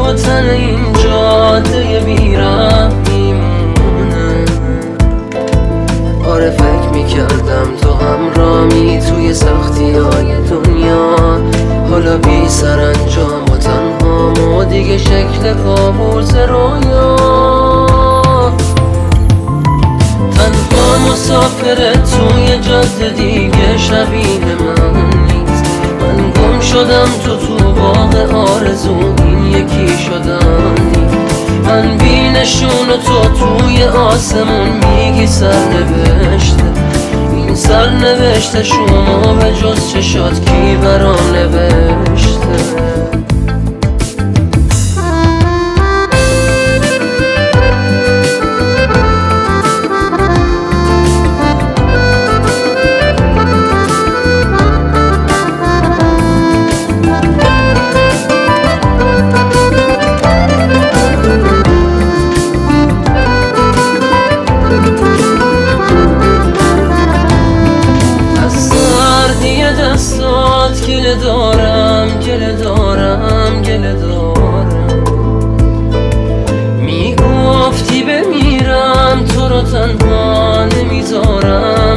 و تن این جاده بیرم میمونه. آره فکر میکردم تو همرامی توی سختی های دنیا، حالا بی سرانجام و تنها و دیگه شکل کابوس رویا. تنها مسافر توی جاده دیگه شبیه من نیست. من گم شدم تو باغ آرزو، این یکی شدم نیست. من بی نشون و تو توی آسمون میگی سرنوشته. این سرنوشته شما به جز چشات کی برام نوشته؟ گله دارم میگفتی بمیرم، تو رو تنها نمیذارم.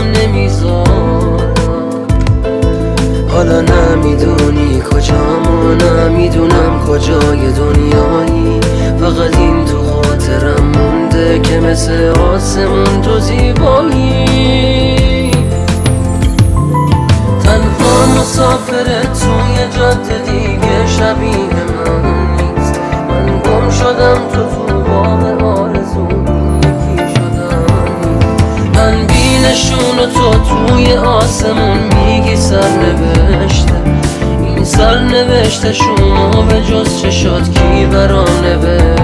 حالا نمیدونی کجام و نمیدونم کجای دنیایی. فقط این تو خاطرم مونده که مثل آسمون تو زیبایی. تنها مسافر توی جاده دیگه شبیه من نیست. من گم شدم تو باغ آرزو، یکی شدم. من بی نشون و تو توی آسمون میگی سرنوشته. این سرنوشته شما به جز چشات کی برام نوشته؟